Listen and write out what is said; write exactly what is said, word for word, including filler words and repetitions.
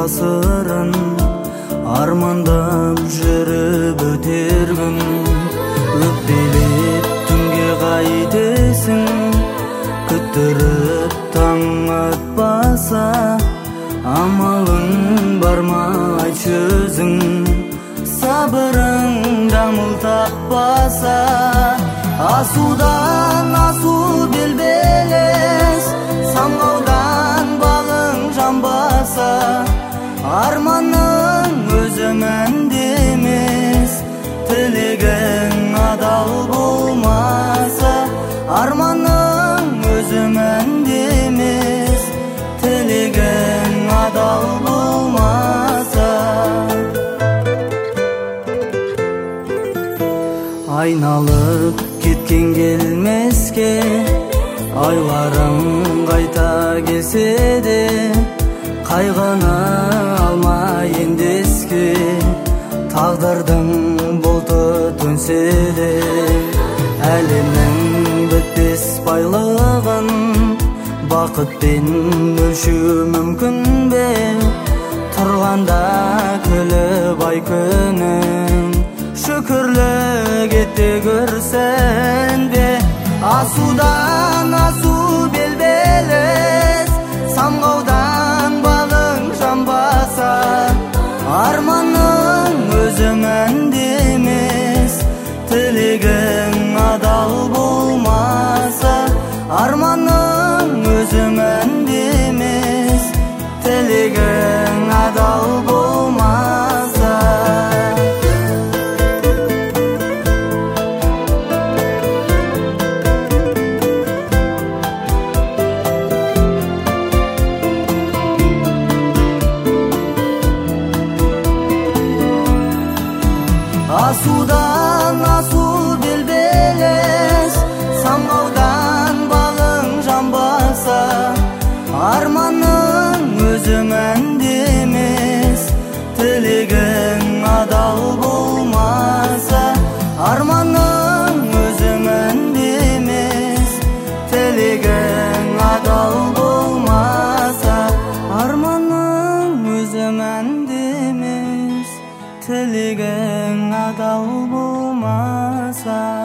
асырын армандап жүріп өтер күн. Өкпелеп түнге қайтесің, күттіріп таң атпаса, амалың бар ма айтшы өзің, сабырың дамыл таппаса. Асудан асу белбелес, самғаудан балың жанбаса, арманың өзі мәнде емес, тілегің адал болмаса. Арманың өзі мәнде емес, тілегің адал болмаса. Айналып кеткен келмеске, айларың қайта келсе де, қайғыны алмай ендеске, тағдырдың бұлты төнсе де. Әлемнің бітпес байлығын бақытпен өлшеу мүмкін бе? Тұрғанда күліп ай күнің, шүкірлік етте көрсін бе? Асудан асу белбелес, самғаудан балың жанбаса, арманың өзі мәнде емес, тілегің адал болмаса. Арманың өзі мәнде емес, тілегің адал болмаса. Асудан асу белбелес, самғаудан балың жанбаса, арманың өзі мәнде емес, тілегің адал болмаса. Арманың өзі мәнде емес, тілегің адал болмаса. Арманың өзі мәнде емес, тілегің адал болмаса.